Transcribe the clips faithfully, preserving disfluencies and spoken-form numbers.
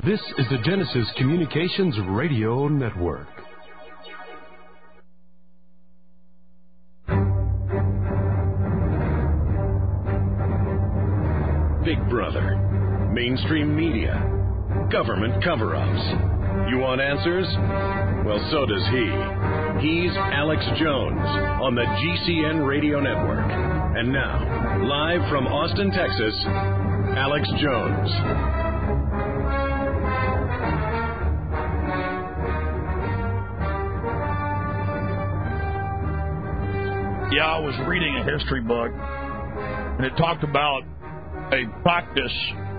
This is the Genesis Communications Radio Network. Big Brother, mainstream media, government cover-ups. You want answers? Well, so does he. He's Alex Jones on the G C N Radio Network. And now, live from Austin, Texas, Alex Jones. Yeah, I was reading a history book, and it talked about a practice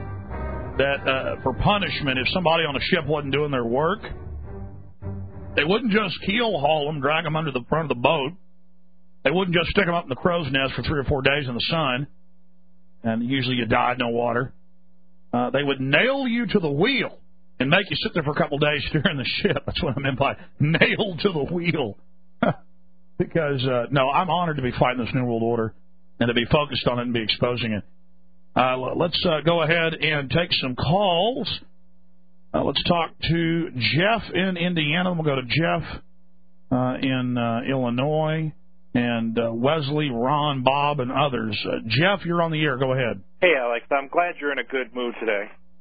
that uh, for punishment, if somebody on a ship wasn't doing their work, they wouldn't just keel haul them, drag them under the front of the boat. They wouldn't just stick them up in the crow's nest for three or four days in the sun, and usually you died, no water. Uh, they would nail you to the wheel and make you sit there for a couple of days steering the ship. That's what I meant by nailed to the wheel. Because, uh, no, I'm honored to be fighting this New World Order and to be focused on it and be exposing it. Uh, let's uh, go ahead and take some calls. Uh, let's talk to Jeff in Indiana. We'll go to Jeff uh, in uh, Illinois, and uh, Wesley, Ron, Bob, and others. Uh, Jeff, you're on the air. Go ahead. Hey, Alex. I'm glad you're in a good mood today.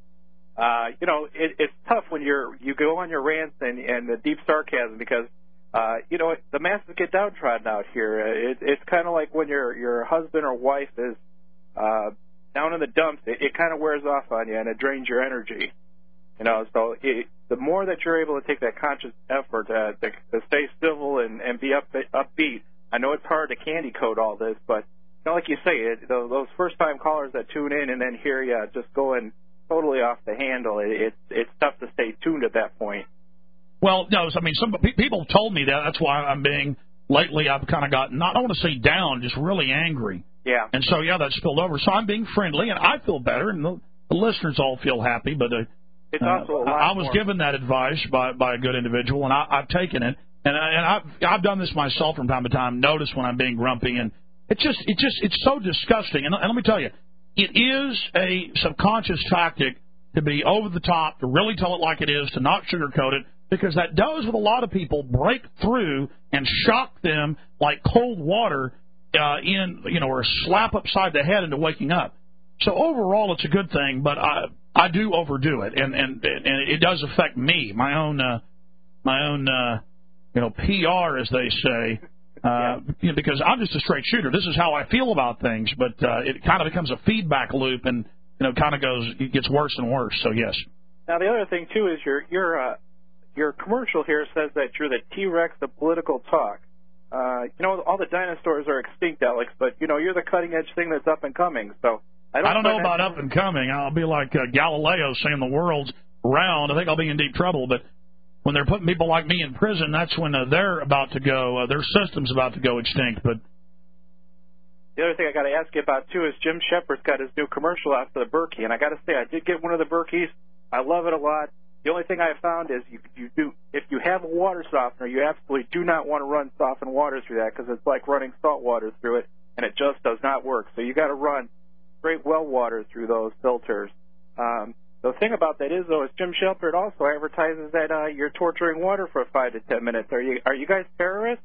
Uh, you know, it, it's tough when you're you go on your rants and, and the deep sarcasm because, uh, you know, the masses get downtrodden out here. It, it's kind of like when your your husband or wife is uh, down in the dumps. It, it kind of wears off on you and it drains your energy. You know, so it, the more that you're able to take that conscious effort uh, to, to stay civil and, and be up, upbeat, I know it's hard to candy coat all this, but you know, like you say, it, those first-time callers that tune in and then hear you just going totally off the handle, it, it's it's tough to stay tuned at that point. Well, no, I mean, some people told me that. That's why I'm being, lately I've kind of gotten, not, I don't want to say down, just really angry. Yeah. And so, yeah, that spilled over. So I'm being friendly, and I feel better, and the, the listeners all feel happy, but uh, it's also a lot I was more. given that advice by, by a good individual, and I, I've taken it. And, I, and I've, I've done this myself from time to time, notice when I'm being grumpy, and it's just, it just, it's so disgusting. And, and let me tell you, it is a subconscious tactic to be over the top, to really tell it like it is, to not sugarcoat it, because that does with a lot of people break through and shock them like cold water uh, in, you know, or a slap upside the head into waking up. So overall, it's a good thing, but I, I do overdo it, and, and, and it does affect me, my own, uh, my own, uh, you know, P R, as they say, uh, yeah. you know, because I'm just a straight shooter. This is how I feel about things, but uh, it kind of becomes a feedback loop, and you know, kind of goes, it gets worse and worse. So yes. Now the other thing too is your your uh, your commercial here says that you're the T-Rex of political talk. Uh, you know, all the dinosaurs are extinct, Alex, but you know, you're the cutting edge thing that's up and coming. So I don't, I don't know about up and coming. I'll be like uh, Galileo saying the world's round. I think I'll be in deep trouble, but when they're putting people like me in prison, that's when uh, they're about to go, uh, their system's about to go extinct. But the other thing I got to ask you about, too, is Jim Shepard's got his new commercial out for the Berkey. And I got to say, I did get one of the Berkeys. I love it a lot. The only thing I have found is you, you do, if you have a water softener, you absolutely do not want to run softened water through that because it's like running salt water through it, and it just does not work. So you got to run straight well water through those filters. Um, The thing about that is, though, is Jim Shepard also advertises that uh, you're torturing water for five to ten minutes. Are you are you guys terrorists?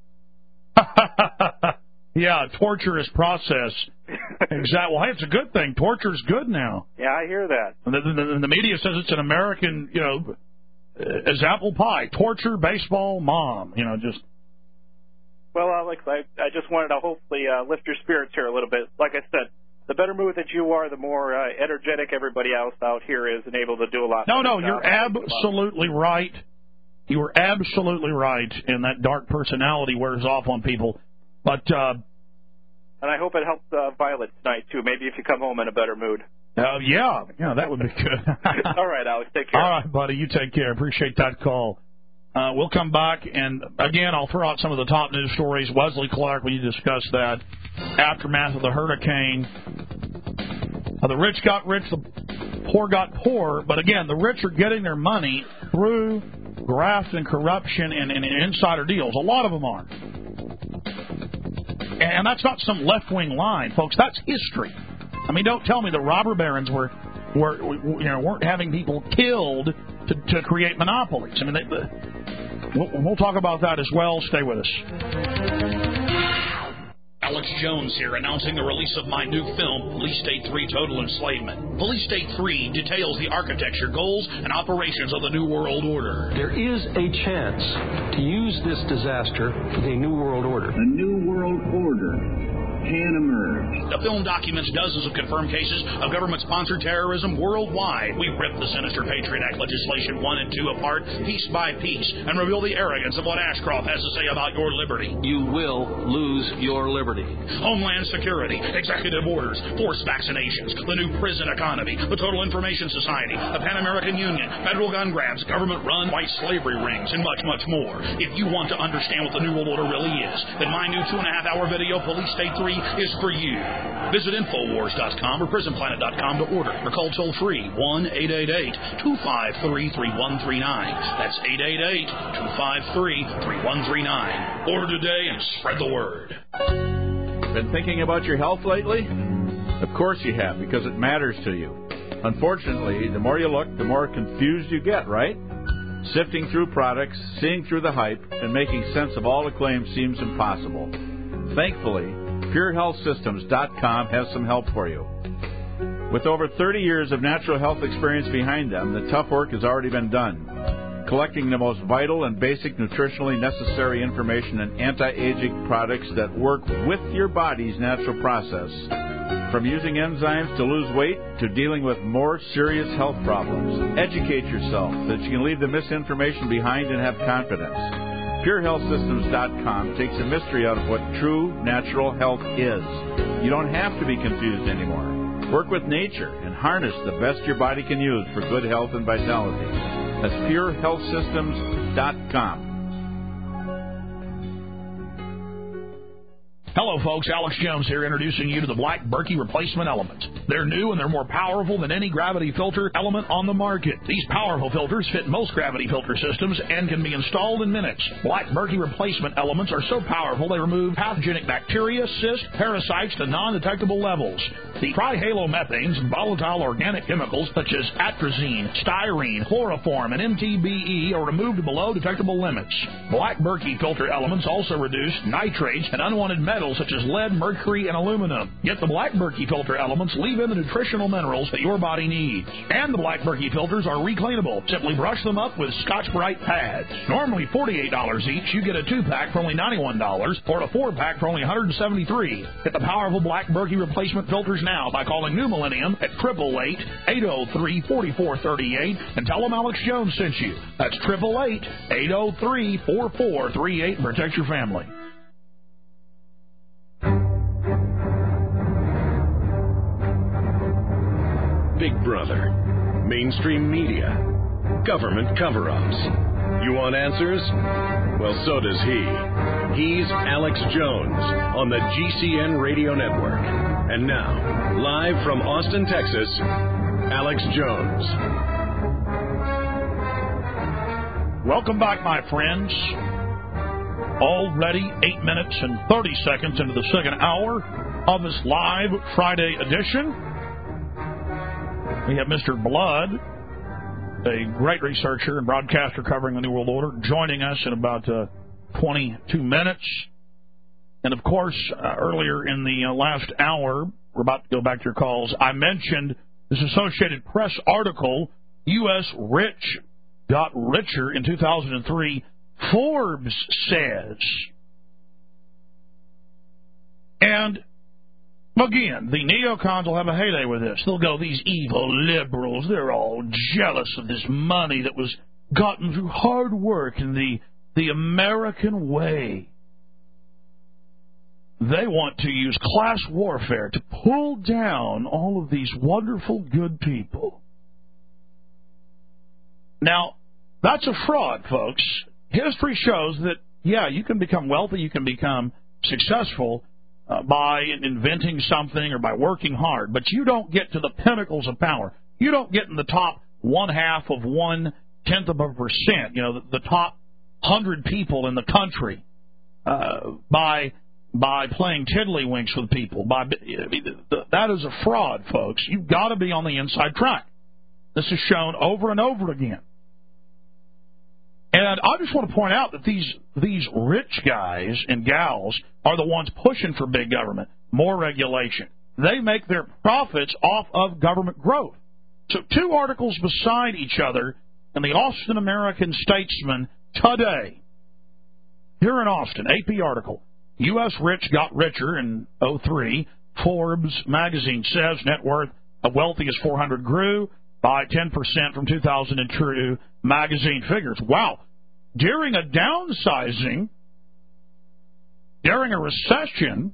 Yeah, torturous process. Exactly. Well, hey, it's a good thing. Torture's good now. Yeah, I hear that. And the, the, the media says it's an American, you know, as apple pie. Torture, baseball, mom. You know, just. Well, Alex, I, I just wanted to hopefully uh, lift your spirits here a little bit. Like I said, the better mood that you are, the more uh, energetic everybody else out here is and able to do a lot. No, no, you're absolutely right. You are absolutely right, and that dark personality wears off on people. But uh, and I hope it helps uh, Violet tonight, too. Maybe if you come home in a better mood. Uh, yeah, yeah, that would be good. All right, Alex, take care. All right, buddy, you take care. Appreciate that call. Uh, we'll come back, and again, I'll throw out some of the top news stories. Wesley Clark, we discussed that. Aftermath of the hurricane. Uh, the rich got rich, the poor got poor. But again, the rich are getting their money through graft and corruption and, and, and insider deals. A lot of them are. And that's not some left-wing line, folks. That's history. I mean, don't tell me the robber barons were, were you know, weren't having people killed to, to create monopolies. I mean, they, the, we'll, we'll talk about that as well. Stay with us. Alex Jones here, announcing the release of my new film, Police State three Total Enslavement. Police State three details the architecture, goals, and operations of the New World Order. There is a chance to use this disaster for the New World Order. A New World Order can emerge. The film documents dozens of confirmed cases of government-sponsored terrorism worldwide. We rip the sinister Patriot Act legislation one and two apart, piece by piece, and reveal the arrogance of what Ashcroft has to say about your liberty. You will lose your liberty. Homeland Security, executive orders, forced vaccinations, the new prison economy, the Total Information Society, the Pan American Union, federal gun grabs, government-run white slavery rings, and much, much more. If you want to understand what the New World Order really is, then my new two and a half hour video, Police State three, is for you. Visit Infowars dot com or Prison Planet dot com to order, or call toll-free one eight eight eight, two five three, three one three nine. That's eight eight eight, two five three, three one three nine. Order today and spread the word. Been thinking about your health lately? Of course you have, because it matters to you. Unfortunately, the more you look, the more confused you get, right? Sifting through products, seeing through the hype, and making sense of all the claims seems impossible. Thankfully, Pure Health Systems dot com has some help for you. With over thirty years of natural health experience behind them, the tough work has already been done, collecting the most vital and basic nutritionally necessary information and anti-aging products that work with your body's natural process. From using enzymes to lose weight to dealing with more serious health problems. Educate yourself so that you can leave the misinformation behind and have confidence. Pure Health Systems dot com takes the mystery out of what true natural health is. You don't have to be confused anymore. Work with nature and harness the best your body can use for good health and vitality. That's Pure Health Systems dot com. Hello, folks. Alex Jones here, introducing you to the Black Berkey Replacement Element. They're new and they're more powerful than any gravity filter element on the market. These powerful filters fit most gravity filter systems and can be installed in minutes. Black Berkey Replacement Elements are so powerful they remove pathogenic bacteria, cysts, parasites to non-detectable levels. The trihalomethanes and volatile organic chemicals such as atrazine, styrene, chloroform, and M T B E are removed below detectable limits. Black Berkey filter elements also reduce nitrates and unwanted metals such as lead, mercury, and aluminum. Yet the Black Berkey filter elements leave in the nutritional minerals that your body needs. And the Black Berkey filters are recleanable. Simply brush them up with Scotch-Brite pads. Normally forty-eight dollars each, you get a two-pack for only ninety-one dollars or a four-pack for only one hundred seventy-three dollars. Get the powerful Black Berkey replacement filters now by calling New Millennium at eight eight eight, eight oh three, four four three eight and tell them Alex Jones sent you. That's eight eight eight, eight oh three, four four three eight and protect your family. Big Brother, mainstream media, government cover-ups. You want answers? Well, so does he. He's Alex Jones on the G C N Radio Network. And now, live from Austin, Texas, Alex Jones. Welcome back, my friends. Already eight minutes and thirty seconds into the second hour of this live Friday edition. We have Mister Blood, a great researcher and broadcaster covering the New World Order, joining us in about uh, twenty-two minutes. And, of course, uh, earlier in the uh, last hour, we're about to go back to your calls, I mentioned this Associated Press article, U S rich got richer in two thousand three, Forbes says. And again, the neocons will have a heyday with this. They'll go, these evil liberals, they're all jealous of this money that was gotten through hard work in the, the American way. They want to use class warfare to pull down all of these wonderful, good people. Now, that's a fraud, folks. History shows that, yeah, you can become wealthy, you can become successful Uh, by inventing something or by working hard, but you don't get to the pinnacles of power. You don't get in the top one half of one tenth of a percent, you know, the, the top hundred people in the country uh, by by playing tiddlywinks with people. By I mean, that is a fraud, folks. You've got to be on the inside track. This is shown over and over again. And I just want to point out that these these rich guys and gals are the ones pushing for big government, more regulation. They make their profits off of government growth. So two articles beside each other in the Austin American-Statesman today. Here in Austin, A P article, U S rich got richer in oh three. Forbes magazine says net worth of wealthiest four hundred grew by ten percent from two thousand two magazine figures. Wow. During a downsizing, during a recession,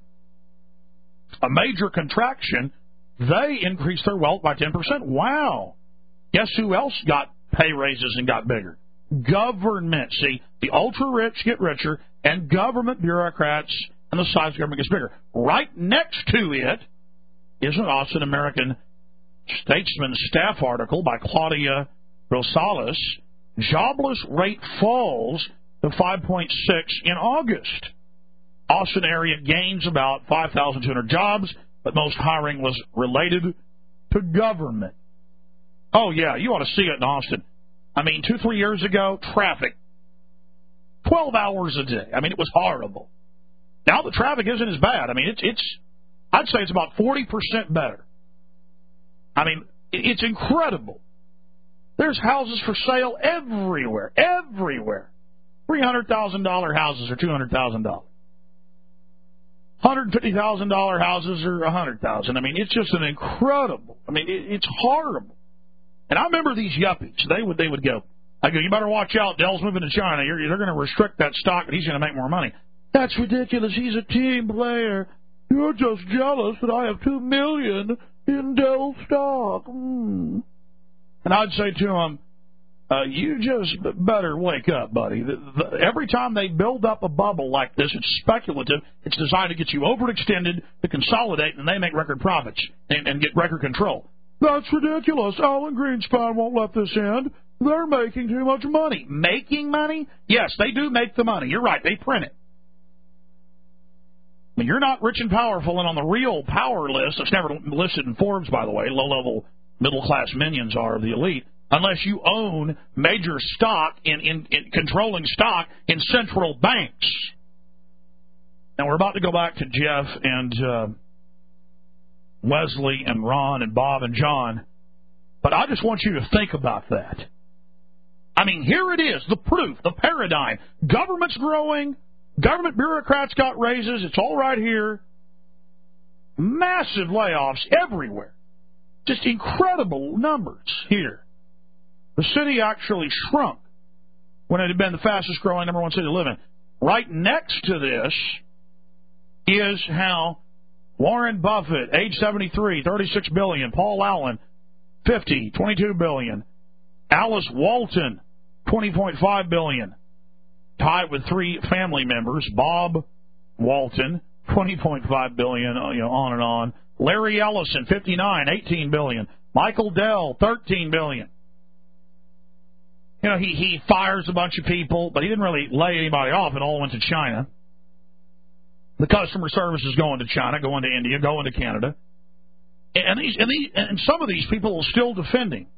a major contraction, they increased their wealth by ten percent. Wow. Guess who else got pay raises and got bigger? Government. See, the ultra-rich get richer, and government bureaucrats and the size of government gets bigger. Right next to it is an Austin American-Statesman staff article by Claudia Rosales. Jobless rate falls to five point six in August. Austin area gains about five thousand two hundred jobs, but most hiring was related to government. Oh, yeah, you ought to see it in Austin. I mean, two, three years ago, traffic, twelve hours a day. I mean, it was horrible. Now the traffic isn't as bad. I mean, it's, it's I'd say it's about forty percent better. I mean, it's incredible. There's houses for sale everywhere, everywhere. three hundred thousand dollars houses are two hundred thousand dollars. one hundred fifty thousand dollars houses are one hundred thousand dollars. I mean, it's just an incredible. I mean, it, it's horrible. And I remember these yuppies. They would they would go, I go, you better watch out. Dell's moving to China. You're, they're going to restrict that stock, and he's going to make more money. That's ridiculous. He's a team player. You're just jealous that I have two million dollars in Dell stock. Mm. And I'd say to him, uh, you just better wake up, buddy. The, the, every time they build up a bubble like this, it's speculative. It's designed to get you overextended, to consolidate, and they make record profits and, and get record control. That's ridiculous. Alan Greenspan won't let this end. They're making too much money. Making money? Yes, they do make the money. You're right. They print it. I mean, you're not rich and powerful, and on the real power list, that's never listed in Forbes, by the way, low-level middle-class minions are the elite, unless you own major stock in, in, in controlling stock in central banks. Now, we're about to go back to Jeff and uh, Wesley and Ron and Bob and John, but I just want you to think about that. I mean, here it is, the proof, the paradigm. Government's growing. Government bureaucrats got raises. It's all right here. Massive layoffs everywhere. Just incredible numbers here. The city actually shrunk when it had been the fastest growing number one city to live in. Right next to this is how Warren Buffett, age seventy-three, thirty-six billion dollars. Paul Allen, fifty, twenty-two billion dollars. Alice Walton, twenty point five billion dollars. Tied with three family members, Bob Walton, twenty point five billion dollars, you know, on and on. Larry Ellison, fifty-nine, eighteen billion dollars. Michael Dell, thirteen billion dollars. You know, he, he fires a bunch of people, but he didn't really lay anybody off. It all went to China. The customer service is going to China, going to India, going to Canada. And these and these and some of these people are still defending.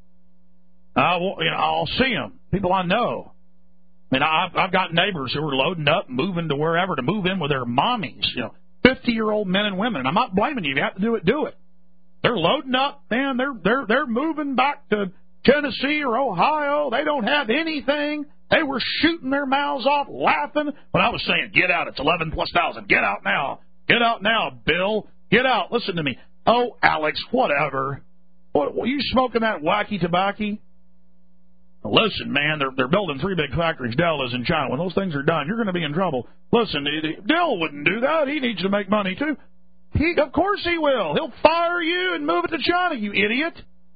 Uh, well, you know, I'll see them. People I know. I mean, I've, I've got neighbors who are loading up, moving to wherever to move in with their mommies. You know, fifty-year-old men and women. And I'm not blaming you. If you have to do it, do it. They're loading up, man. They're they're they're moving back to Tennessee or Ohio. They don't have anything. They were shooting their mouths off, laughing when I was saying, "Get out! It's eleven plus thousand. Get out now! Get out now, Bill! Get out! Listen to me." Oh, Alex, whatever. What, were you smoking that wacky tobacco? Listen, man, they're they're building three big factories. Dell is in China. When those things are done, you're going to be in trouble. Listen, Dell wouldn't do that. He needs to make money too. He, of course, he will. He'll fire you and move it to China. You idiot.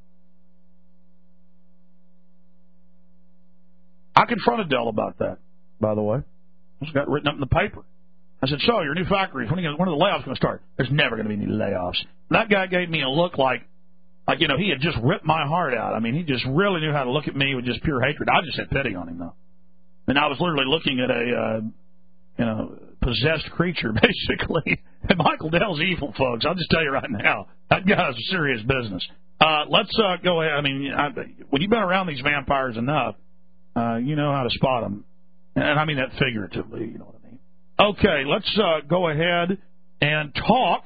I confronted Dell about that, by the way. It's got written up in the paper. I said, "So your new factories, when are, when are the layoffs going to start?" There's never going to be any layoffs. That guy gave me a look like. Like, you know, he had just ripped my heart out. I mean, he just really knew how to look at me with just pure hatred. I just had pity on him, though. And I was literally looking at a, uh, you know, possessed creature, basically. And Michael Dell's evil, folks. I'll just tell you right now. That guy's a serious business. Uh, let's uh, go ahead. I mean, I, when you've been around these vampires enough, uh, you know how to spot them. And I mean that figuratively, you know what I mean. Okay, let's uh, go ahead and talk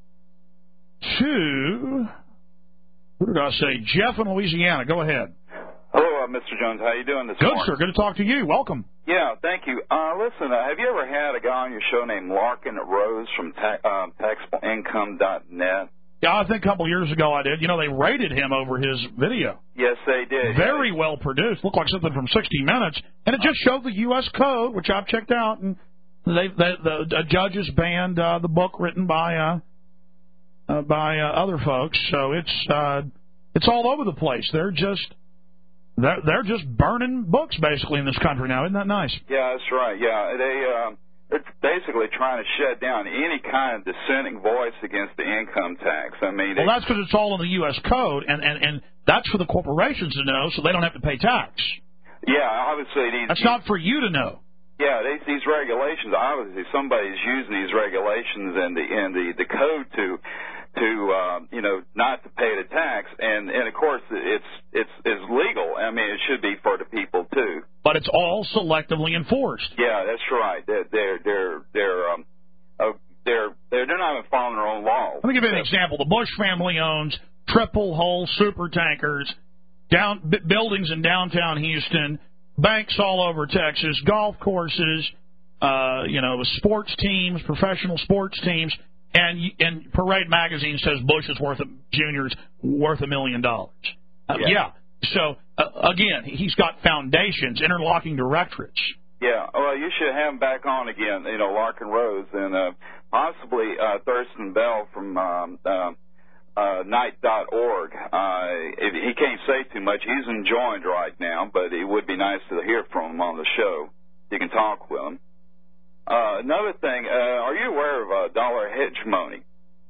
to, who did I say? Jeff in Louisiana. Go ahead. Hello, uh, Mister Jones. How you doing this Good, morning? sir. Good to talk to you. Welcome. Yeah, thank you. Uh, listen, uh, have you ever had a guy on your show named Larkin Rose from ta- uh, taxable income dot net? Yeah, I think a couple years ago I did. You know, they rated him over his video. Yes, they did. Very well produced. Looked like something from sixty minutes. And it just showed the U S code, which I've checked out. And they, they, the, the judges banned uh, the book written by uh, uh, by uh, other folks. So it's uh, it's all over the place. They're just they're, they're just burning books, basically, in this country now. Isn't that nice? Yeah, that's right. Yeah, they... Um They're basically trying to shut down any kind of dissenting voice against the income tax. I mean, well, that's because it's all in the U S code, and, and, and that's for the corporations to know, so they don't have to pay tax. Yeah, obviously these. That's not for you to know. Yeah, these, these regulations. Obviously, somebody's using these regulations and the and the, the code to to uh, you know not to pay the tax, and and of course it's it's it's legal. I mean, it should be for the people too. But it's all selectively enforced. Yeah, that's right. They're they're they're they're um, uh, they're, they're they're not even following their own laws. Let me give you an example. The Bush family owns triple hull super tankers, down b- buildings in downtown Houston, banks all over Texas, golf courses, uh, you know, sports teams, professional sports teams, and and Parade magazine says Bush is worth a, Junior's worth a million dollars. Uh, yeah. yeah. So, uh, again, he's got foundations, interlocking directorates. Yeah, well, you should have him back on again, you know, Larkin Rose, and uh, possibly uh, Thurston Bell from um, uh, uh, night dot org. Uh, he can't say too much. He's enjoined right now, but it would be nice to hear from him on the show. You can talk with him. Uh, another thing, uh, are you aware of uh, dollar hegemony?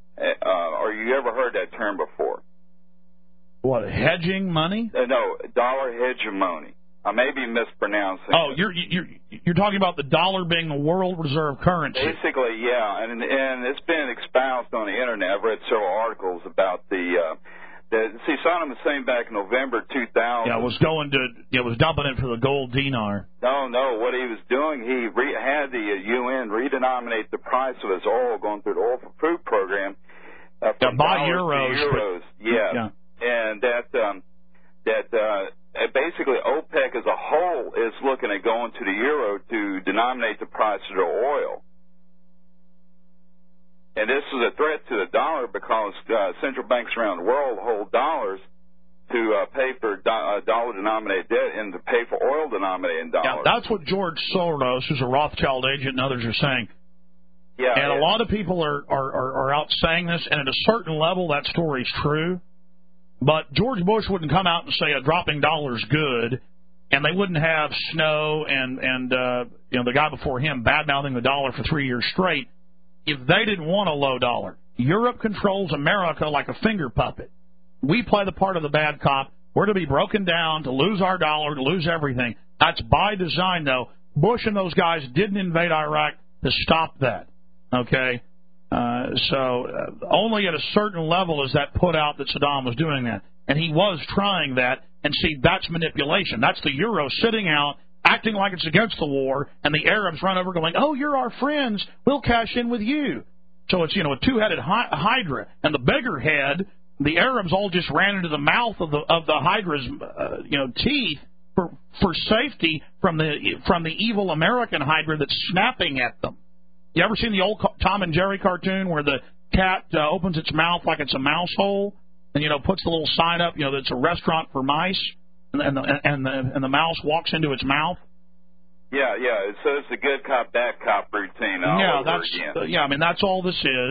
Uh, or you ever heard that term before? What, hedging money? Uh, no, dollar hegemony. I may be mispronouncing. Oh, you're you're you're talking about the dollar being the world reserve currency. Basically, yeah, and and it's been espoused on the internet. I've read several articles about the. Uh, the see, Saddam Hussein back in November two thousand. Yeah, was going to. Yeah, was dumping it for the gold dinar. No, no. What he was doing, he re, had the uh, U N redenominate the price of his oil going through the oil for food program. Uh, yeah, buy euros. euros. But, yeah. yeah. And that um, that uh, basically OPEC as a whole is looking at going to the euro to denominate the price of their oil. And this is a threat to the dollar because uh, central banks around the world hold dollars to uh, pay for do- uh, dollar-denominated debt and to pay for oil-denominated dollars. Yeah, that's what George Soros, who's a Rothschild agent, and others are saying. Yeah, and yeah. a lot of people are, are, are, are out saying this, and at a certain level that story's true. But George Bush wouldn't come out and say a dropping dollar's good, and they wouldn't have Snow and, and uh, you know, the guy before him bad-mouthing the dollar for three years straight if they didn't want a low dollar. Europe controls America like a finger puppet. We play the part of the bad cop. We're to be broken down, to lose our dollar, to lose everything. That's by design, though. Bush and those guys didn't invade Iraq to stop that, okay? Uh, so uh, only at a certain level is that put out that Saddam was doing that. And he was trying that. And, see, that's manipulation. That's the euro sitting out, acting like it's against the war, and the Arabs run over going, oh, you're our friends. We'll cash in with you. So it's, you know, a two-headed hy- hydra. And the bigger head, the Arabs all just ran into the mouth of the of the hydra's, uh, you know, teeth for for safety from the from the evil American hydra that's snapping at them. You ever seen the old Tom and Jerry cartoon where the cat uh, opens its mouth like it's a mouse hole and, you know, puts the little sign up, you know, that it's a restaurant for mice, and, and, the, and, the, and the mouse walks into its mouth? Yeah, yeah. So it's a good cop, bad cop routine all yeah, over that's, again. Uh, yeah, I mean, that's all this is.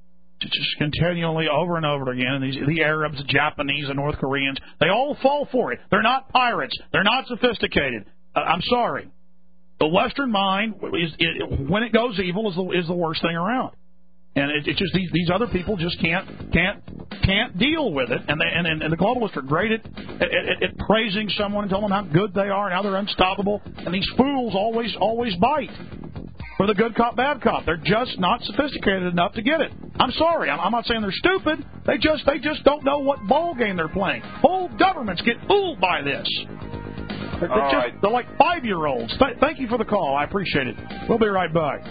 Just continually over and over again. And these, the Arabs, the Japanese, the North Koreans, they all fall for it. They're not pirates. They're not sophisticated. Uh, I'm sorry. The Western mind, is, it, when it goes evil, is the, is the worst thing around. And it, it's just these, these other people just can't can't can't deal with it. And, they, and, and the globalists are great at, at, at, at praising someone and telling them how good they are and how they're unstoppable. And these fools always always bite for the good cop, bad cop. They're just not sophisticated enough to get it. I'm sorry. I'm, I'm not saying they're stupid. They just they just don't know what ball game they're playing. Whole governments get fooled by this. They're, All just, right. they're like five-year-olds. Th- thank you for the call. I appreciate it. We'll be right back.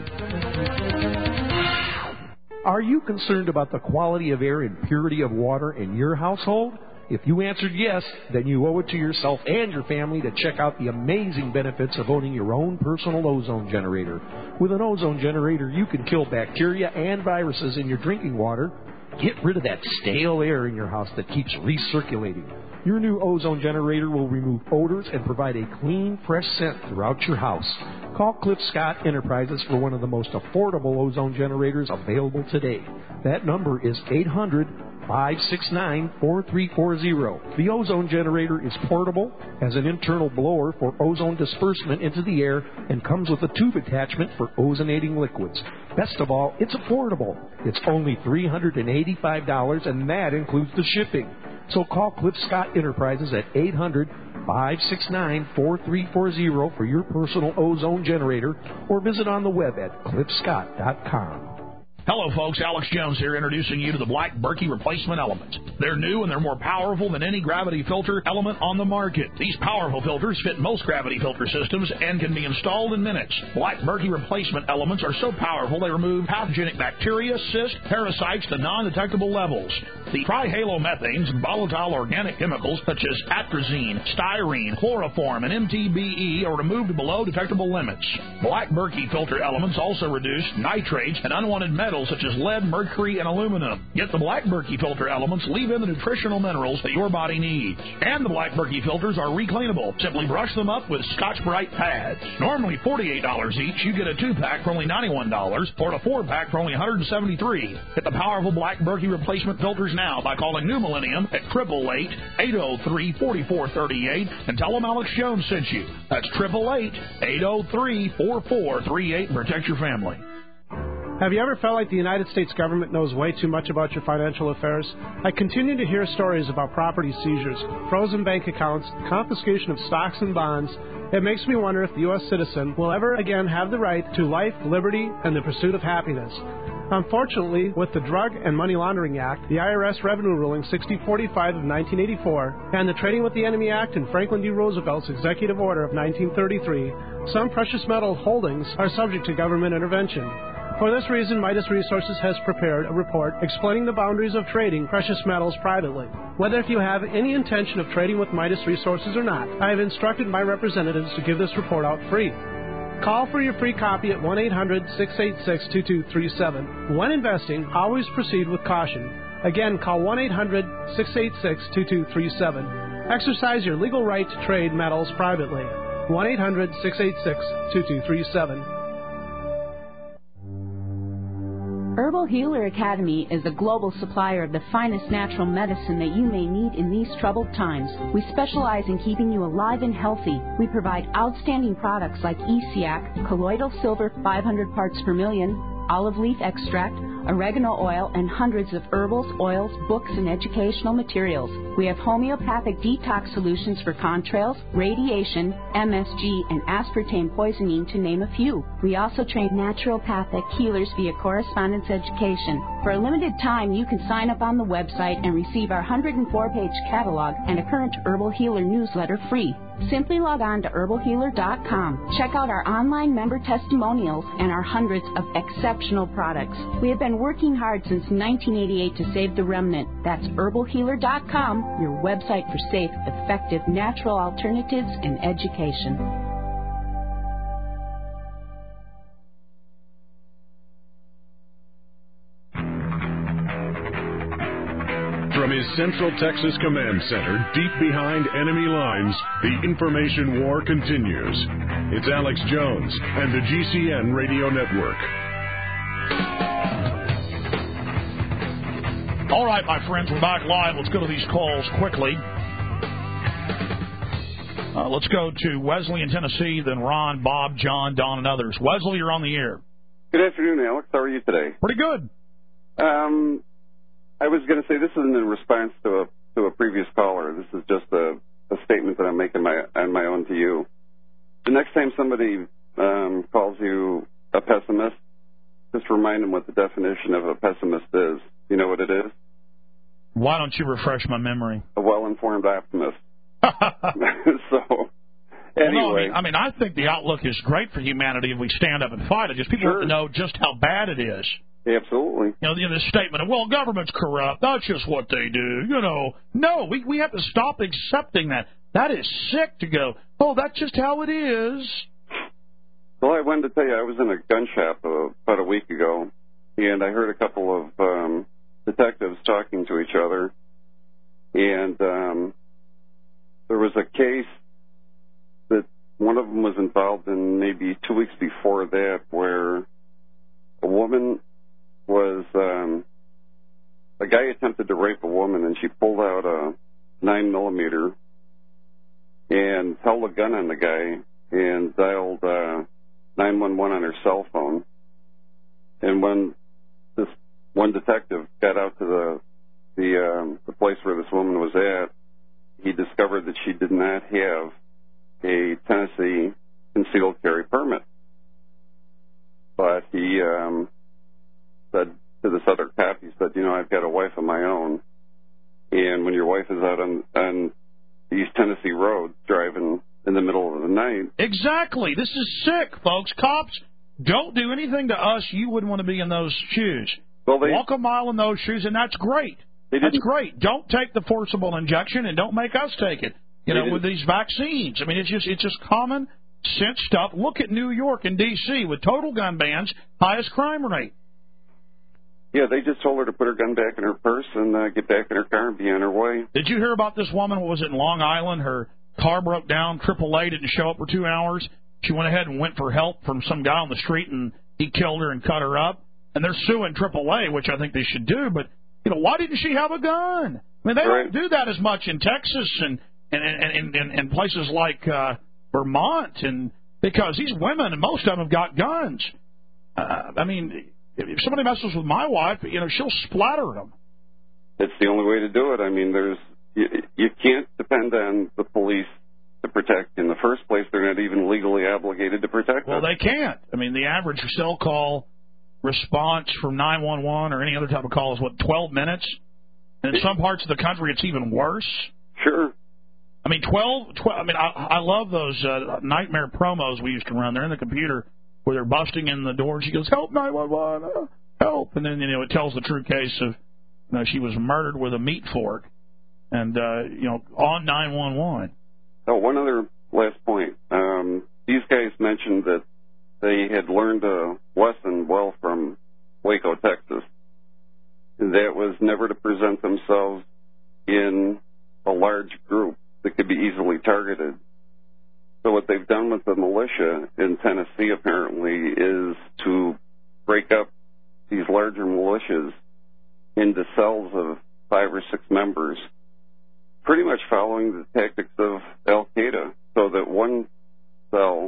Are you concerned about the quality of air and purity of water in your household? If you answered yes, then you owe it to yourself and your family to check out the amazing benefits of owning your own personal ozone generator. With an ozone generator, you can kill bacteria and viruses in your drinking water. Get rid of that stale air in your house that keeps recirculating. Your new ozone generator will remove odors and provide a clean, fresh scent throughout your house. Call Cliff Scott Enterprises for one of the most affordable ozone generators available today. That number is eight hundred, five six nine, four three four zero. The ozone generator is portable, has an internal blower for ozone disbursement into the air, and comes with a tube attachment for ozonating liquids. Best of all, it's affordable. It's only three hundred eighty-five dollars, and that includes the shipping. So call Cliff Scott Enterprises at eight hundred, five six nine, four three four zero for your personal ozone generator, or visit on the web at cliff scott dot com. Hello, folks. Alex Jones here, introducing you to the Black Berkey Replacement Element. They're new and they're more powerful than any gravity filter element on the market. These powerful filters fit most gravity filter systems and can be installed in minutes. Black Berkey Replacement Elements are so powerful they remove pathogenic bacteria, cysts, parasites to non-detectable levels. The trihalomethanes and volatile organic chemicals such as atrazine, styrene, chloroform, and M T B E are removed below detectable limits. Black Berkey filter elements also reduce nitrates and unwanted metals such as lead, mercury, and aluminum. Yet the Black Berkey filter elements leave in the nutritional minerals that your body needs. And the Black Berkey filters are recleanable. Simply brush them up with Scotch-Brite pads. Normally forty-eight dollars each, you get a two-pack for only ninety-one dollars or a four-pack for only one hundred seventy-three dollars. Get the powerful Black Berkey replacement filters now by calling New Millennium at eight eight eight, eight oh three, four four three eight and tell them Alex Jones sent you. That's eight eight eight, eight oh three, four four three eight and protect your family. Have you ever felt like the United States government knows way too much about your financial affairs? I continue to hear stories about property seizures, frozen bank accounts, confiscation of stocks and bonds. It makes me wonder if the U S citizen will ever again have the right to life, liberty, and the pursuit of happiness. Unfortunately, with the Drug and Money Laundering Act, the I R S Revenue Ruling sixty forty-five of nineteen eighty-four, and the Trading with the Enemy Act and Franklin D. Roosevelt's Executive Order of nineteen thirty-three, some precious metal holdings are subject to government intervention. For this reason, Midas Resources has prepared a report explaining the boundaries of trading precious metals privately. Whether if you have any intention of trading with Midas Resources or not, I have instructed my representatives to give this report out free. Call for your free copy at one eight hundred, six eight six, two two three seven. When investing, always proceed with caution. Again, call one eight hundred, six eight six, two two three seven. Exercise your legal right to trade metals privately. one eight hundred, six eight six, two two three seven. Herbal Healer Academy is a global supplier of the finest natural medicine that you may need in these troubled times. We specialize in keeping you alive and healthy. We provide outstanding products like E C A C, colloidal silver five hundred parts per million, olive leaf extract, oregano oil, and hundreds of herbals, oils, books, and educational materials. We have homeopathic detox solutions for contrails, radiation, M S G, and aspartame poisoning, to name a few. We also train naturopathic healers via correspondence education. For a limited time, you can sign up on the website and receive our one hundred four page catalog and a current Herbal Healer newsletter free. Simply log on to herbal healer dot com. Check out our online member testimonials and our hundreds of exceptional products. We have been working hard since nineteen eighty-eight to save the remnant. That's herbal healer dot com, your website for safe, effective, natural alternatives in education. From his Central Texas Command Center, deep behind enemy lines, the information war continues. It's Alex Jones and the G C N Radio Network. All right, my friends, we're back live. Let's go to these calls quickly. Uh, let's go to Wesley in Tennessee, then Ron, Bob, John, Don, and others. Wesley, you're on the air. Good afternoon, Alex. How are you today? Pretty good. Um, I was going to say this isn't in response to a to a previous caller. This is just a, a statement that I'm making my on my own to you. The next time somebody um, calls you a pessimist, just remind them what the definition of a pessimist is. You know what it is? Why don't you refresh my memory? A well-informed optimist. So I mean, I think the outlook is great for humanity if we stand up and fight it. Just people Sure. have to know just how bad it is. Absolutely. You know, the, the statement of, well, government's corrupt. That's just what they do. You know, no, we we have to stop accepting that. That is sick to go, oh, that's just how it is. Well, I wanted to tell you, I was in a gun shop uh, about a week ago, and I heard a couple of um, detectives talking to each other, and um, there was a case that one of them was involved in maybe two weeks before that, where a woman was, um, a guy attempted to rape a woman, and she pulled out a nine millimeter and held a gun on the guy and dialed uh, nine one one on her cell phone. And when this one detective got out to the the, um, the place where this woman was at, he discovered that she did not have a Tennessee concealed carry permit. But he um, said to this other cop, he said, you know, I've got a wife of my own, and when your wife is out on, on East Tennessee Road driving in the middle of the night. Exactly. This is sick, folks. Cops, don't do anything to us you wouldn't want to be in those shoes. Well, they, Walk a mile in those shoes, and that's great. That's great. Don't take the forcible injection, and don't make us take it. You know, with these vaccines. I mean, it's just it's just common sense stuff. Look at New York and D C with total gun bans, highest crime rate. Yeah, they just told her to put her gun back in her purse and uh, get back in her car and be on her way. Did you hear about this woman? What was it, in Long Island? Her car broke down. triple A didn't show up for two hours. She went ahead and went for help from some guy on the street, and he killed her and cut her up. And they're suing triple A, which I think they should do. But, you know, why didn't she have a gun? I mean, they right. don't do that as much in Texas and and, and, and, and places like uh, Vermont, and because these women, and most of them have got guns. Uh, I mean, if somebody messes with my wife, you know, she'll splatter them. It's the only way to do it. I mean, there's you, you can't depend on the police to protect. In the first place, they're not even legally obligated to protect Well, us. they can't. I mean, the average cell call response from nine one one or any other type of call is, what, twelve minutes? And in some parts of the country, it's even worse. Sure. I mean, twelve, twelve I mean, I, I love those uh, nightmare promos we used to run. They're in the computer where they're busting in the door, and she goes, help, nine one one, uh, help. And then, you know, it tells the true case of, you know, she was murdered with a meat fork and, uh, you know, on nine one one. Oh, one other last point. Um, these guys mentioned that they had learned a lesson well from Waco, Texas. And that was never to present themselves in a large group that could be easily targeted. So what they've done with the militia in Tennessee, apparently, is to break up these larger militias into cells of five or six members, pretty much following the tactics of Al-Qaeda, so that one cell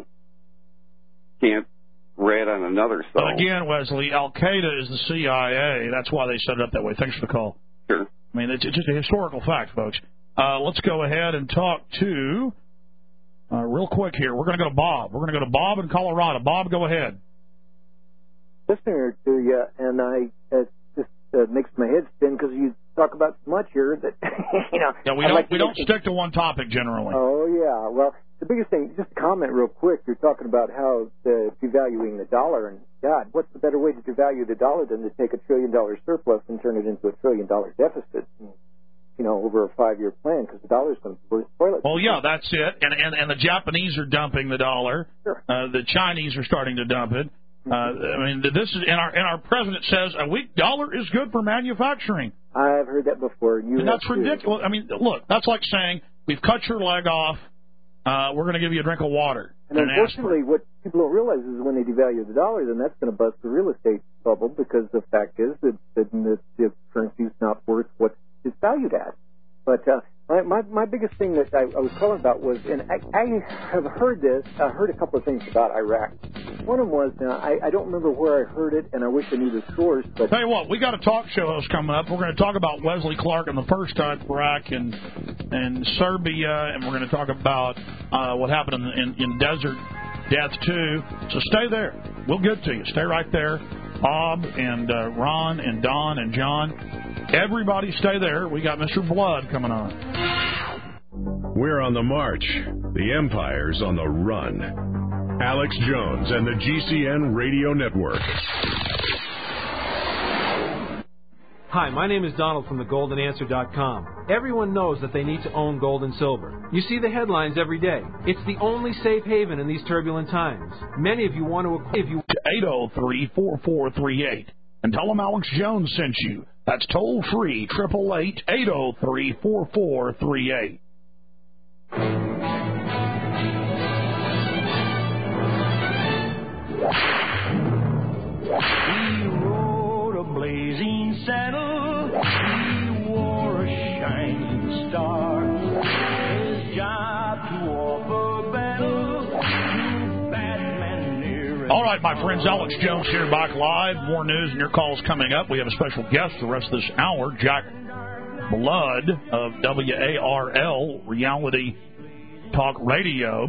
can't rat on another cell. But again, Wesley, Al-Qaeda is the C I A. That's why they set it up that way. Thanks for the call. Sure. I mean, it's, it's just a historical fact, folks. Uh, let's go ahead and talk to, uh, real quick here, we're going to go to Bob. We're going to go to Bob in Colorado. Bob, go ahead. Listening to you, and I it just uh, makes my head spin because you talk about so much here that, you know. Yeah, we I'd don't, like we don't to- stick to one topic generally. Oh, yeah. Well, the biggest thing, just a comment real quick. You're talking about how the devaluing the dollar, and God, what's the better way to devalue the dollar than to take a trillion dollar surplus and turn it into a trillion dollar deficit, and, you know, over a five year plan, because the dollar's going to burst toilet. Well, yeah, that's it. And, and and the Japanese are dumping the dollar. Sure. Uh, the Chinese are starting to dump it. Uh, I mean, this is and our and our president says a weak dollar is good for manufacturing. I've heard that before. You and that's ridiculous. I mean, look, that's like saying we've cut your leg off. Uh, we're going to give you a drink of water. And unfortunately, what people don't realize is when they devalue the dollar, then that's going to bust the real estate bubble, because the fact is that, that the, the currency is not worth what it's valued at. But uh, my, my my biggest thing that I, I was calling about was, and I, I have heard this, I heard a couple of things about Iraq. One of them was, uh, I, I don't remember where I heard it, and I wish I knew the source. But tell you what, we got a talk show host coming up. We're going to talk about Wesley Clark and the first time for Iraq and and Serbia, and we're going to talk about uh, what happened in, in, in Desert Death too. So stay there. We'll get to you. Stay right there. Bob and uh, Ron and Don and John. Everybody stay there. We got Mister Blood coming on. We're on the march. The empire's on the run. Alex Jones and the G C N Radio Network. Hi, my name is Donald from the golden answer dot com. Everyone knows that they need to own gold and silver. You see the headlines every day. It's the only safe haven in these turbulent times. Many of you want to acquire... You... eight oh three, four four three eight. And tell them Alex Jones sent you. That's toll free, eight eight eight, eight oh three, four four three eight. We rode a blazing saddle, he wore a shining star. His job to offer battle to Batman near. All right, my friends, Alex Jones here, back live. More news and your calls coming up. We have a special guest the rest of this hour, Jack Blood of W A R L, Reality Talk Radio,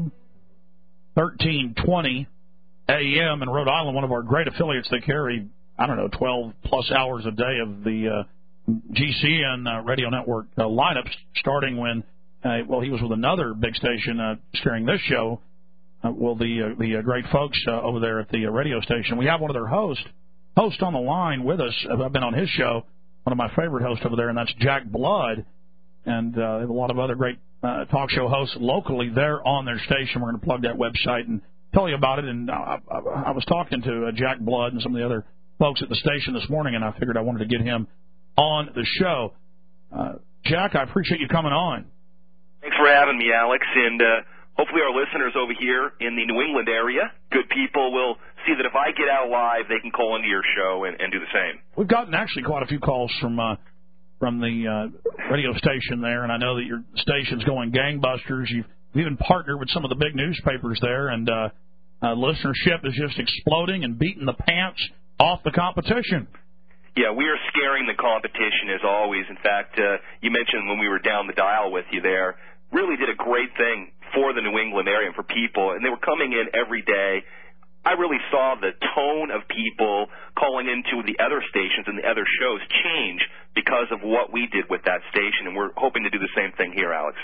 thirteen twenty A M in Rhode Island, one of our great affiliates. They carry, I don't know, twelve plus hours a day of the uh, G C N uh, radio network uh, lineups, starting when, uh, well, he was with another big station uh, steering this show. Uh, well, the uh, the uh, great folks uh, over there at the uh, radio station. We have one of their hosts, host on the line with us. I've been on his show. One of my favorite hosts over there, and that's Jack Blood. And uh, they have a lot of other great uh, talk show hosts locally there on their station. We're going to plug that website and tell you about it. And I, I, I was talking to uh, Jack Blood and some of the other folks at the station this morning, and I figured I wanted to get him on the show. Uh, Jack, I appreciate you coming on. Thanks for having me, Alex. And uh, hopefully our listeners over here in the New England area, good people, will see that if I get out live, they can call into your show and, and do the same. We've gotten actually quite a few calls from uh, from the uh, radio station there, and I know that your station's going gangbusters. You've even partnered with some of the big newspapers there, and uh, uh, listenership is just exploding and beating the pants off the competition. Yeah, we are scaring the competition as always. In fact, uh, you mentioned when we were down the dial with you there, really did a great thing for the New England area and for people, and they were coming in every day. I really saw the tone of people calling into the other stations and the other shows change because of what we did with that station, and we're hoping to do the same thing here, Alex.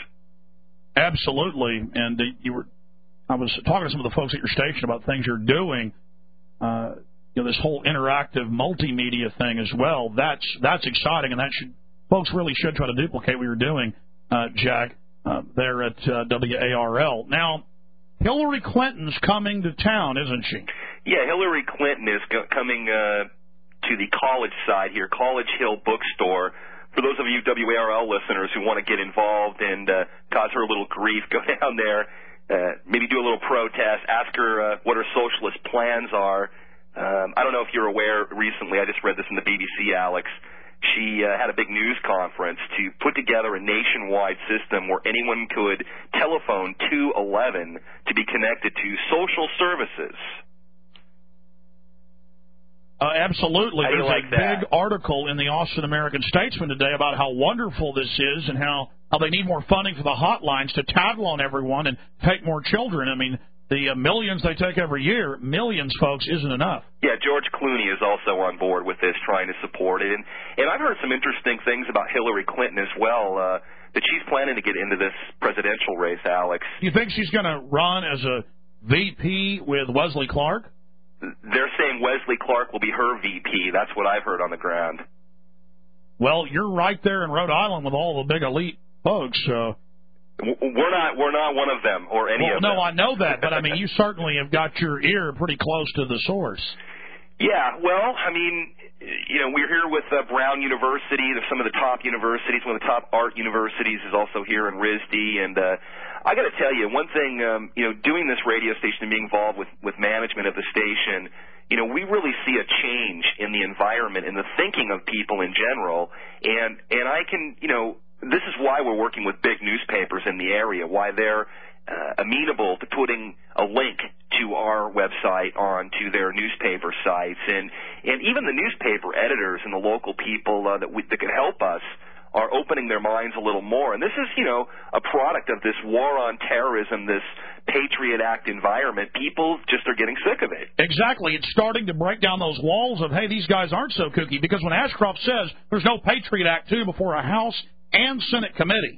Absolutely, and uh, you were. I was talking to some of the folks at your station about things you're doing. Uh, you know, this whole interactive multimedia thing as well. That's that's exciting, and that should folks really should try to duplicate what you're doing, uh, Jack, uh, there at uh, W A R L. Now, Hillary Clinton's coming to town, isn't she? Yeah, Hillary Clinton is go- coming uh, to the college side here, College Hill Bookstore. For those of you W A R L listeners who want to get involved and uh, cause her a little grief, go down there, uh, maybe do a little protest, ask her uh, what her socialist plans are. Um, I don't know if you're aware recently, I just read this in the B B C, Alex. She uh, had a big news conference to put together a nationwide system where anyone could telephone two eleven to be connected to social services. Uh, absolutely. How do you There's like a that? big article in the Austin American-Statesman today about how wonderful this is and how, how they need more funding for the hotlines to tattle on everyone and take more children. I mean, the uh, millions they take every year, millions, folks, isn't enough. Yeah, George Clooney is also on board with this, trying to support it. And, and I've heard some interesting things about Hillary Clinton as well, uh, that she's planning to get into this presidential race, Alex. Do you think she's going to run as a V P with Wesley Clark? They're saying Wesley Clark will be her V P. That's what I've heard on the ground. Well, you're right there in Rhode Island with all the big elite folks. Uh, we're not we're not one of them or any well, of no, them. No, I know that, but I mean, you certainly have got your ear pretty close to the source. Yeah, well, I mean, you know, we're here with uh, Brown University, some of the top universities. One of the top art universities is also here in R I S D, and uh, I got to tell you, one thing, um, you know, doing this radio station and being involved with, with management of the station, you know, we really see a change in the environment and the thinking of people in general, and and I can, you know, this is why we're working with big newspapers in the area, why they're uh, amenable to putting a link to our website onto their newspaper sites, and and even the newspaper editors and the local people uh, that we, that can help us are opening their minds a little more. And this is, you know, a product of this war on terrorism, this Patriot Act environment. People just are getting sick of it. Exactly. It's starting to break down those walls of, hey, these guys aren't so kooky, because when Ashcroft says there's no Patriot Act two before a House and Senate committee,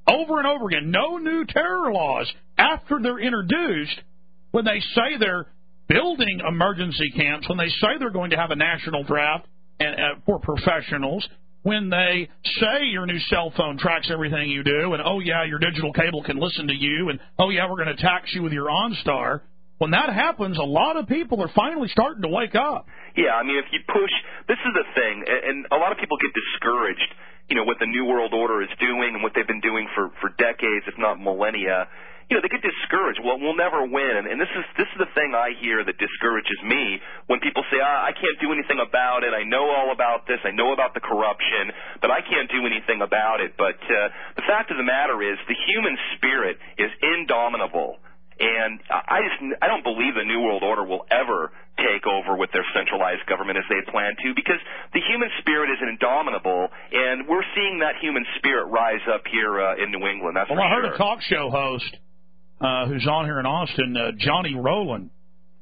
over and over again. No new terror laws after they're introduced, when they say they're building emergency camps, when they say they're going to have a national draft and, uh, for professionals, when they say your new cell phone tracks everything you do, and, oh, yeah, your digital cable can listen to you, and, oh, yeah, we're going to tax you with your OnStar. When that happens, a lot of people are finally starting to wake up. Yeah, I mean, if you push, this is the thing, and a lot of people get discouraged, you know, what the New World Order is doing and what they've been doing for, for decades, if not millennia. You know, they get discouraged. Well, we'll never win. And this is this is the thing I hear that discourages me when people say, ah, I can't do anything about it. I know all about this. I know about the corruption, but I can't do anything about it. But uh, the fact of the matter is the human spirit is indomitable. And I just I don't believe the New World Order will ever take over with their centralized government as they plan to, because the human spirit is indomitable, and we're seeing that human spirit rise up here uh, in New England. That's well, for I heard sure. a talk show host uh, who's on here in Austin, uh, Johnny Rowland,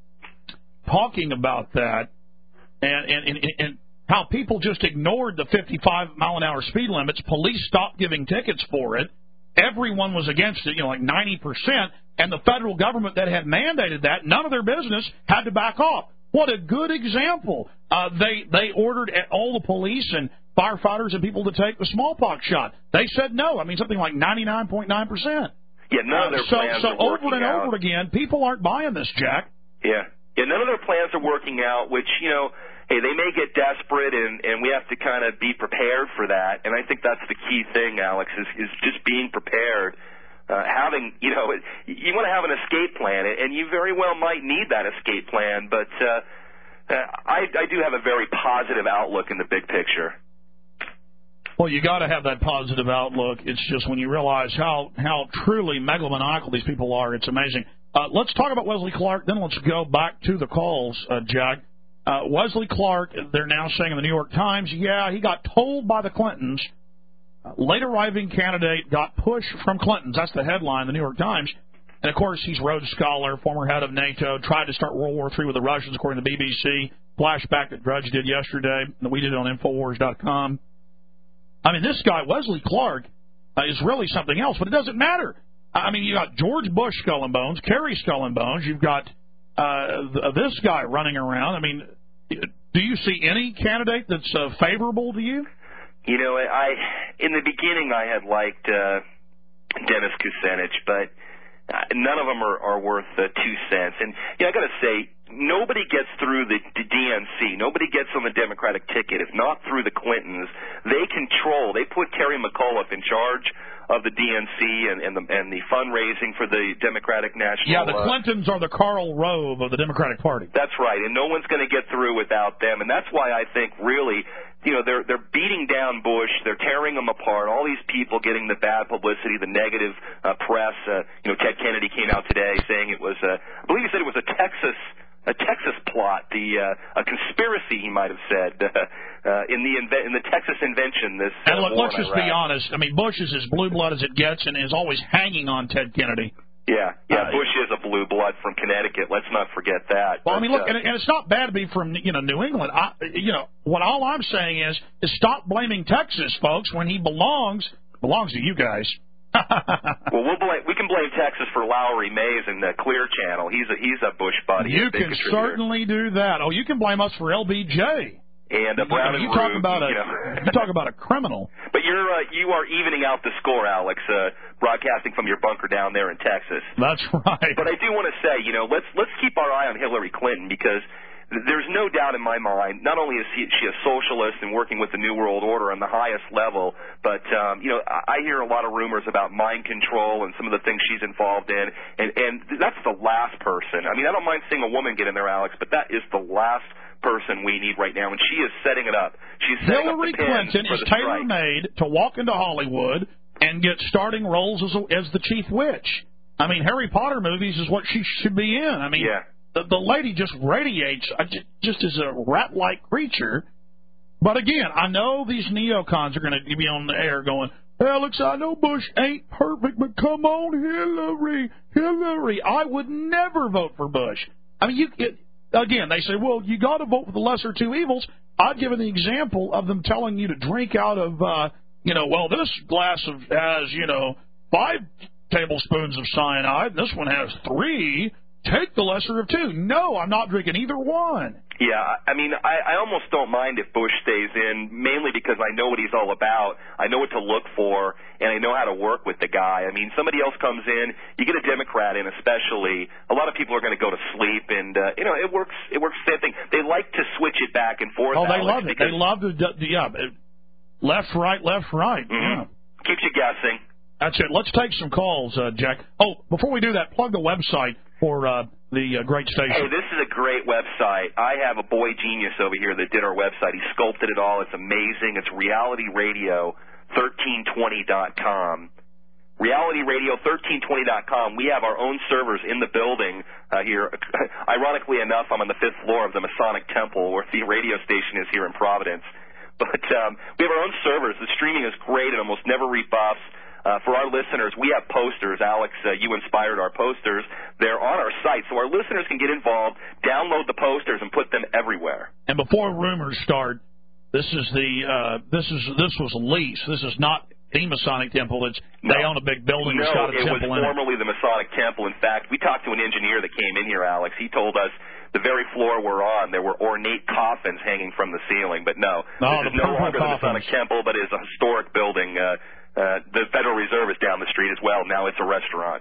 talking about that and, and, and, and how people just ignored the fifty-five mile an hour speed limits. Police stopped giving tickets for it. Everyone was against it, you know, like ninety percent. And the federal government that had mandated that, none of their business, had to back off. What a good example. Uh, they they ordered all the police and firefighters and people to take the smallpox shot. They said no. I mean, something like ninety-nine point nine percent. Yeah, none of their uh, so, plans so are over working and out. over again, people aren't buying this, Jack. Yeah. Yeah, none of their plans are working out, which, you know, hey, they may get desperate, and, and we have to kind of be prepared for that. And I think that's the key thing, Alex, is, is just being prepared. Uh, having, you know, you want to have an escape plan, and you very well might need that escape plan, but uh, I, I do have a very positive outlook in the big picture. Well, you got to have that positive outlook. It's just when you realize how, how truly megalomaniacal these people are, it's amazing. Uh, let's talk about Wesley Clark, then let's go back to the calls, uh, Jack. Uh, Wesley Clark, they're now saying in the New York Times, yeah, he got told by the Clintons. Uh, late arriving candidate got push from Clintons. That's the headline in the New York Times. And, of course, he's Rhodes Scholar, former head of NATO, tried to start World War Three with the Russians, according to the B B C. Flashback that Drudge did yesterday, that we did it on Infowars dot com. I mean, this guy, Wesley Clark, uh, is really something else, but it doesn't matter. I mean, you got George Bush Skull and Bones, Kerry Skull and Bones. You've got uh, th- this guy running around. I mean, do you see any candidate that's uh, favorable to you? You know, I in the beginning I had liked uh, Dennis Kucinich, but uh, none of them are, are worth uh, two cents. And you know, I got to say, nobody gets through the, the D N C. Nobody gets on the Democratic ticket if not through the Clintons. They control. They put Terry McAuliffe in charge of the D N C and, and the and the fundraising for the Democratic National. Yeah, the Clintons are the Karl Rove of the Democratic Party. That's right, and no one's going to get through without them. And that's why I think really, you know, they're they're beating down Bush, they're tearing him apart. All these people getting the bad publicity, the negative uh, press. Uh, you know, Ted Kennedy came out today saying it was, uh, I believe he said it was a Texas. A Texas plot, the uh, a conspiracy, he might have said, uh, uh, in the inve- in the Texas invention. This uh, and look, war let's in just Iraq. be honest. I mean, Bush is as blue blood as it gets, and is always hanging on Ted Kennedy. Yeah, yeah. Uh, Bush is a blue blood from Connecticut. Let's not forget that. Well, but, I mean, look, uh, and, and it's not bad to be from you know New England. I, you know, what all I'm saying is, is stop blaming Texas, folks, when he belongs belongs to you guys. well, we'll blame, we can blame Texas for Lowry Mays and the Clear Channel. He's a he's a Bush buddy. You a big can contributor. certainly do that. Oh, you can blame us for L B J. And uh, Brown you, and you talk Rube, about a you, know. you talk about a criminal. But you're uh, you are evening out the score, Alex. Uh, broadcasting from your bunker down there in Texas. That's right. But I do want to say, you know, let's let's keep our eye on Hillary Clinton, because there's no doubt in my mind, not only is she, she a socialist and working with the New World Order on the highest level, but, um, you know, I hear a lot of rumors about mind control and some of the things she's involved in, and, and that's the last person. I mean, I don't mind seeing a woman get in there, Alex, but that is the last person we need right now, and she is setting it up. She's setting Hillary up the pins Clinton for is the strike. tailor-made to walk into Hollywood and get starting roles as, a, as the chief witch. I mean, Harry Potter movies is what she should be in. I mean, yeah. The, the lady just radiates uh, just as a rat-like creature. But again, I know these neocons are going to be on the air going, Alex, I know Bush ain't perfect, but come on, Hillary, Hillary. I would never vote for Bush. I mean, you it, again, they say, well, you got to vote for the lesser two evils. I've given the example of them telling you to drink out of, uh, you know, well, this glass of has, you know, five tablespoons of cyanide, and this one has three. Take the lesser of two. No, I'm not drinking either one. Yeah, I mean, I, I almost don't mind if Bush stays in, mainly because I know what he's all about. I know what to look for, and I know how to work with the guy. I mean, somebody else comes in, you get a Democrat in especially, a lot of people are going to go to sleep, and, uh, you know, it works It works the same thing. They like to switch it back and forth. Oh, they Alex, love it. They love to, yeah, left, right, left, right. Mm-hmm. Yeah. Keeps you guessing. That's it. Let's take some calls, uh, Jack. Oh, before we do that, plug the website for uh, the uh, great station. Hey, this is a great website. I have a boy genius over here that did our website. He sculpted it all. It's amazing. It's reality radio thirteen twenty dot com. reality radio thirteen twenty dot com. We have our own servers in the building uh, here. Ironically enough, I'm on the fifth floor of the Masonic Temple, where the radio station is here in Providence. But um, we have our own servers. The streaming is great and almost never rebuffs. Uh, for our listeners, we have posters. Alex, uh, you inspired our posters. They're on our site, so our listeners can get involved, download the posters, and put them everywhere. And before rumors start, this is the uh, this is this was a lease. This is not the Masonic Temple. It's no. They own a big building. No, that's got a it temple was in formerly it. the Masonic Temple. In fact, we talked to an engineer that came in here, Alex. He told us the very floor we're on, there were ornate coffins hanging from the ceiling. But no, no this is no longer the Masonic Temple, but is a historic building. Uh, Uh, the Federal Reserve is down the street as well. Now it's a restaurant.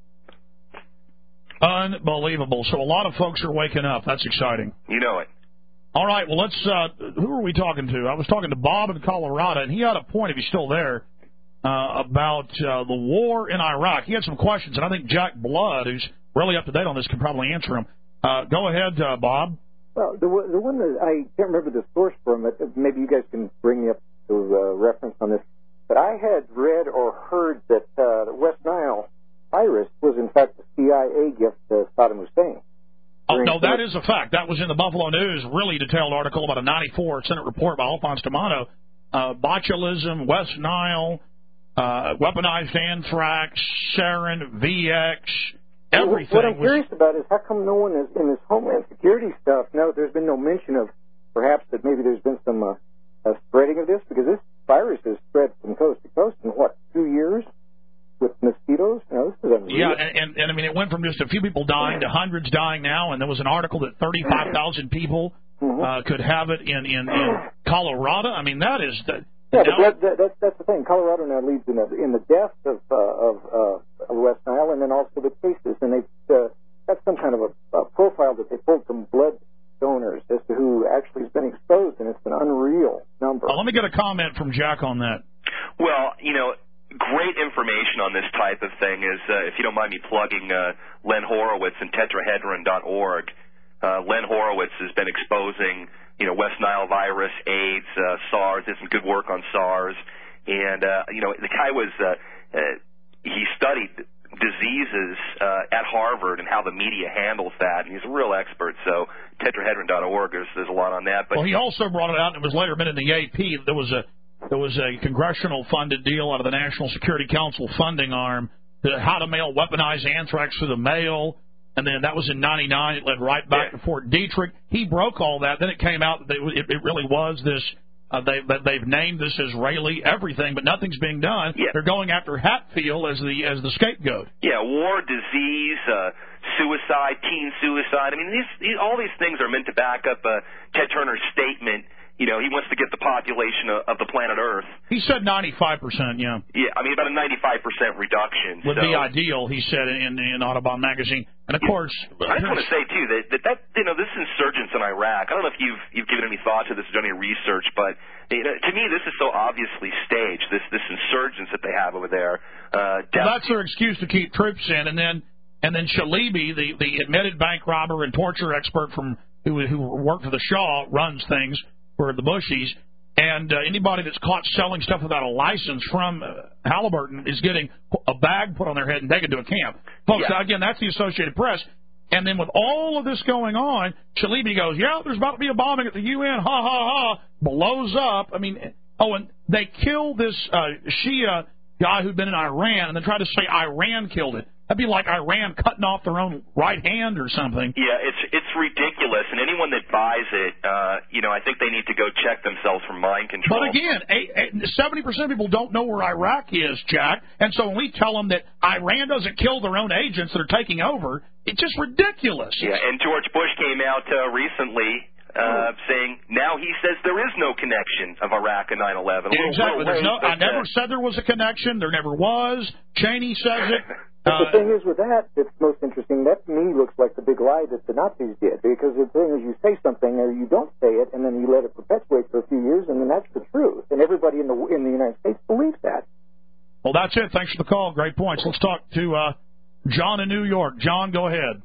Unbelievable. So a lot of folks are waking up. That's exciting. You know it. All right. Well, let's. Uh, who are we talking to? I was talking to Bob in Colorado, and he had a point, if he's still there, uh, about uh, the war in Iraq. He had some questions, and I think Jack Blood, who's really up to date on this, can probably answer them. Uh, go ahead, uh, Bob. Well, the, the one that I can't remember the source from it. Maybe you guys can bring me up to uh, reference on this. But I had read or heard that uh, the West Nile virus was, in fact, the C I A gift to Saddam Hussein. Oh, no, that is a fact. That was in the Buffalo News, really detailed article about a ninety-four Senate report by Alphonse D'Amato. Uh, botulism, West Nile, uh, weaponized anthrax, sarin, V X, everything. What I'm was... curious about is how come no one is in this Homeland Security stuff, no, there's been no mention of perhaps that maybe there's been some uh, uh, spreading of this, because this virus has spread from coast to coast in, what, two years with mosquitoes? No, this is unreal. Yeah, and, and, and I mean, it went from just a few people dying to hundreds dying now, and there was an article that thirty-five thousand people mm-hmm. uh, could have it in, in, in Colorado. I mean, that is... The, yeah, now, but that, that, that's, that's the thing. Colorado now leads in the, in the deaths of, uh, of uh, West Nile and then also the cases, and they've uh, got some kind of a, a profile that they pulled from blood donors as to who actually has been exposed, and it's an unreal number. Uh, let me get a comment from Jack on that. Well, you know, great information on this type of thing is, uh, if you don't mind me plugging uh, Len Horowitz and tetrahedron dot org. Uh, Len Horowitz has been exposing, you know, West Nile virus, AIDS, uh, SARS, did some good work on SARS. And, uh, you know, the guy was, uh, uh, he studied diseases uh, at Harvard and how the media handles that, and he's a real expert. So tetrahedron dot org, there's, there's a lot on that. But well, he also brought it out, and it was later been in the A P. There was a there was a congressional funded deal out of the National Security Council funding arm to how to mail weaponized anthrax through the mail, and then that was in ninety-nine. It led right back yeah. to Fort Detrick. He broke all that. Then it came out that they, it, it really was this. Uh, they, they've named this Israeli everything, but nothing's being done. Yeah. They're going after Hatfield as the as the scapegoat. Yeah, war, disease, uh, suicide, teen suicide. I mean, these, these all these things are meant to back up uh, Ted Turner's statement. You know, he wants to get the population of, of the planet Earth. He said ninety-five percent, yeah. Yeah, I mean, about a ninety-five percent reduction. Would so. be ideal, he said in, in Audubon magazine. And, of course... I just want to say, too, that, that, that, you know, this insurgents in Iraq, I don't know if you've, you've given any thought to this or done any research, but you know, to me, this is so obviously staged, this, this insurgence that they have over there. Uh, well, that's their excuse to keep troops in. And then and then Shalibi, the, the admitted bank robber and torture expert from who, who worked for the Shah, runs things for the Bushies, and uh, anybody that's caught selling stuff without a license from uh, Halliburton is getting a bag put on their head and taken to a camp. Folks, yeah. now, again, that's the Associated Press. And then with all of this going on, Shalibi goes, yeah, there's about to be a bombing at the U N, ha, ha, ha, blows up. I mean, oh, and they kill this uh, Shia guy who'd been in Iran and then tried to say Iran killed it. That'd be like Iran cutting off their own right hand or something. Yeah, it's it's ridiculous, and anyone that buys it, uh, you know, I think they need to go check themselves for mind control. But again, seventy percent of people don't know where Iraq is, Jack, and so when we tell them that Iran doesn't kill their own agents that are taking over, it's just ridiculous. Yeah, and George Bush came out uh, recently uh, saying now he says there is no connection of Iraq and nine eleven. Exactly. There's no. I never uh, said there was a connection. There never was. Cheney says it. But Uh, the thing is with that, it's most interesting. That to me looks like the big lie that the Nazis did. Because the thing is, you say something or you don't say it, and then you let it perpetuate for a few years, and then that's the truth. And everybody in the in the United States believes that. Well, that's it. Thanks for the call. Great points. Let's talk to uh, John in New York. John, go ahead.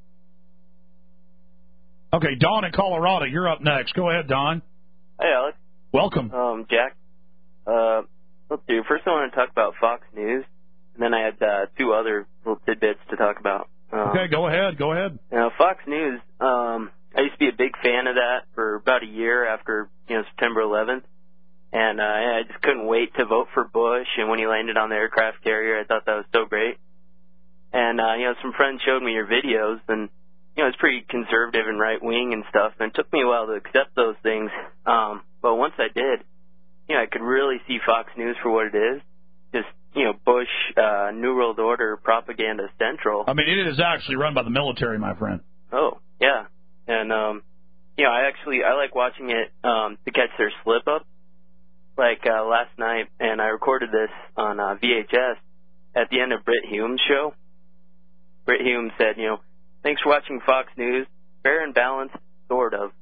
Okay, Don in Colorado, you're up next. Go ahead, Don. Hey, Alex. Welcome. Um, Jack. Uh, let's see. First, I want to talk about Fox News. And then I had uh, two other little tidbits to talk about. Um, okay, go ahead, go ahead. You know, Fox News, um, I used to be a big fan of that for about a year after, you know, September eleventh. And uh, I just couldn't wait to vote for Bush. And when he landed on the aircraft carrier, I thought that was so great. And, uh, you know, some friends showed me your videos, and, you know, it's pretty conservative and right-wing and stuff. And it took me a while to accept those things. Um, but once I did, you know, I could really see Fox News for what it is. Just, you know, Bush, uh, New World Order, Propaganda Central. I mean, it is actually run by the military, my friend. Oh, yeah. And, um, you know, I actually, I like watching it um, to catch their slip-up. Like uh, last night, and I recorded this on uh, V H S at the end of Brit Hume's show. Brit Hume said, you know, thanks for watching Fox News. Fair and balanced, sort of.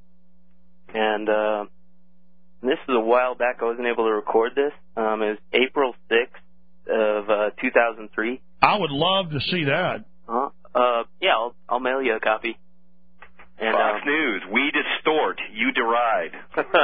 And uh, this was a while back. I wasn't able to record this. Um, it was April sixth of uh, two thousand three. I would love to see that. Uh, uh, yeah, I'll, I'll mail you a copy. And, Fox uh, News, we distort, you deride.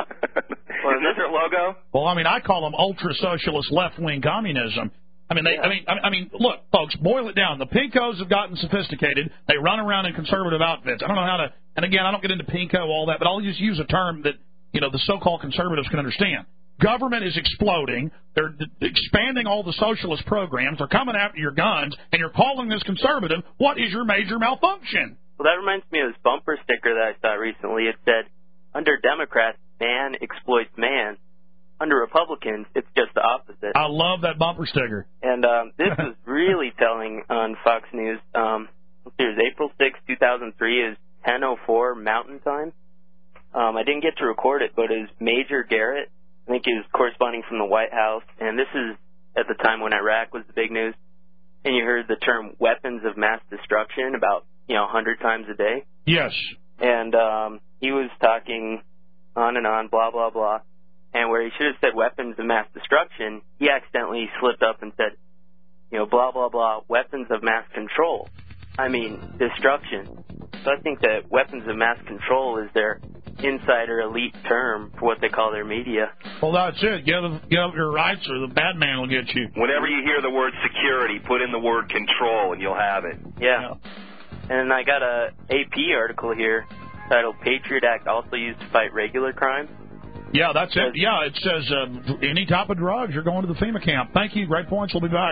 Well, is that their logo? Well, I mean, I call them ultra-socialist left-wing communism. I mean, they, yeah. I mean, I mean, look, folks, boil it down. The Pinkos have gotten sophisticated. They run around in conservative outfits. I don't know how to, and again, I don't get into Pinko, all that, but I'll just use a term that, you know, the so-called conservatives can understand. Government is exploding. They're d- expanding all the socialist programs. They're coming after your guns, and you're calling this conservative. What is your major malfunction? Well, that reminds me of this bumper sticker that I saw recently. It said, under Democrats, man exploits man. Under Republicans, it's just the opposite. I love that bumper sticker. And um, this was really telling on Fox News. Um, it was April sixth, two thousand three. It was ten oh four Mountain Time. Um, I didn't get to record it, but it was Major Garrett. I think he was corresponding from the White House. And this is at the time when Iraq was the big news. And you heard the term weapons of mass destruction about, you know, a hundred times a day. Yes. And um, he was talking on and on, blah, blah, blah. And where he should have said weapons of mass destruction, he accidentally slipped up and said, you know, blah, blah, blah, weapons of mass control. I mean, destruction. So I think that weapons of mass control is their insider elite term for what they call their media. Well, that's it. Give, give up your rights or the bad man will get you. Whenever you hear the word security, put in the word control and you'll have it. Yeah. And I got a A P article here titled Patriot Act also used to fight regular crime. Yeah, that's it. Yeah, it says uh, any type of drugs, you're going to the FEMA camp. Thank you. Great points. We'll be back.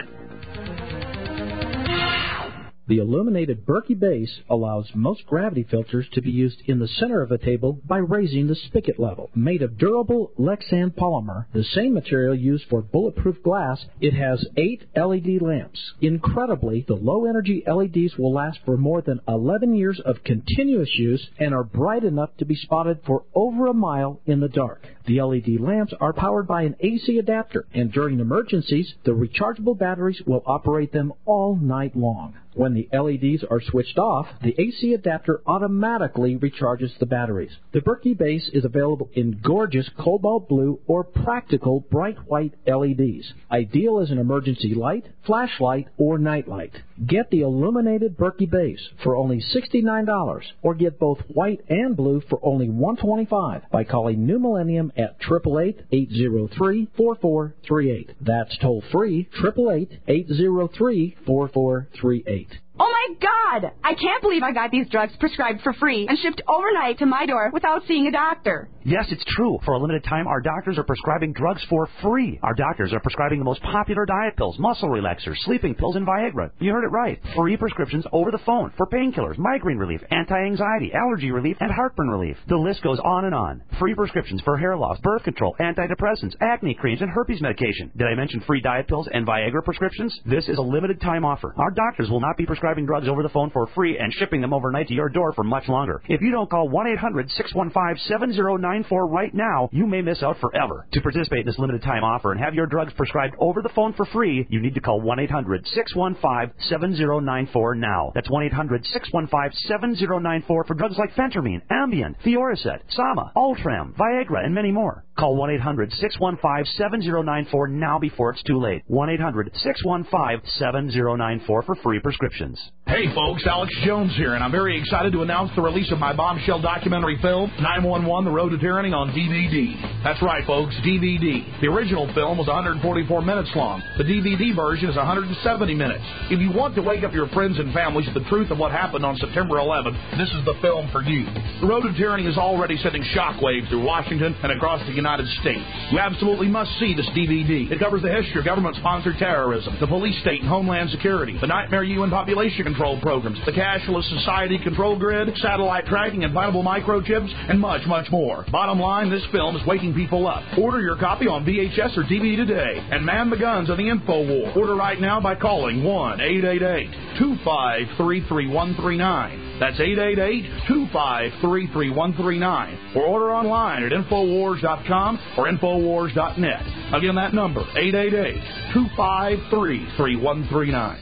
The illuminated Berkey base allows most gravity filters to be used in the center of a table by raising the spigot level. Made of durable Lexan polymer, the same material used for bulletproof glass, it has eight L E D lamps. Incredibly, the low-energy L E Ds will last for more than eleven years of continuous use and are bright enough to be spotted for over a mile in the dark. The L E D lamps are powered by an A C adapter, and during emergencies, the rechargeable batteries will operate them all night long. When the L E Ds are switched off, the A C adapter automatically recharges the batteries. The Berkey base is available in gorgeous cobalt blue or practical bright white L E Ds, ideal as an emergency light, flashlight, or nightlight. Get the illuminated Berkey base for only sixty-nine dollars, or get both white and blue for only one hundred twenty-five dollars by calling New Millennium at eight eight eight, eight oh three, four four three eight. That's toll free, eight eight eight, eight oh three, four four three eight. Oh my my God! I can't believe I got these drugs prescribed for free and shipped overnight to my door without seeing a doctor. Yes, it's true. For a limited time, our doctors are prescribing drugs for free. Our doctors are prescribing the most popular diet pills, muscle relaxers, sleeping pills, and Viagra. You heard it right. Free prescriptions over the phone for painkillers, migraine relief, anti-anxiety, allergy relief, and heartburn relief. The list goes on and on. Free prescriptions for hair loss, birth control, antidepressants, acne creams, and herpes medication. Did I mention free diet pills and Viagra prescriptions? This is a limited time offer. Our doctors will not be prescribing drugs over the phone for free and shipping them overnight to your door for much longer. If you don't call one eight hundred six one five seven zero nine four right now, you may miss out forever. To participate in this limited time offer and have your drugs prescribed over the phone for free, you need to call one eight hundred six one five seven zero nine four now. That's one eight hundred six one five seven zero nine four for drugs like Phentermine, Ambien, Fioricet, Sama, Ultram, Viagra, and many more. Call one eight hundred six one five seven zero nine four now before it's too late. one eight hundred six one five seven zero nine four for free prescriptions. Hey folks, Alex Jones here, and I'm very excited to announce the release of my bombshell documentary film, nine one one The Road to Tyranny, on D V D. That's right folks, D V D. The original film was one hundred forty-four minutes long. The D V D version is one hundred seventy minutes. If you want to wake up your friends and families to the truth of what happened on September eleventh, this is the film for you. The Road to Tyranny is already sending shockwaves through Washington and across the United States. You absolutely must see this D V D. It covers the history of government-sponsored terrorism, the police state and homeland security, the nightmare U N population control programs, the cashless society control grid, satellite tracking, implantable microchips, and much, much more. Bottom line, this film is waking people up. Order your copy on V H S or D V D today and man the guns of the info war. Order right now by calling one eight eight eight two five three three one three nine. That's eight eight eight two five three three one three nine. Or order online at infowars dot com or infowars dot net. Again, that number, eight eight eight two five three three one three nine.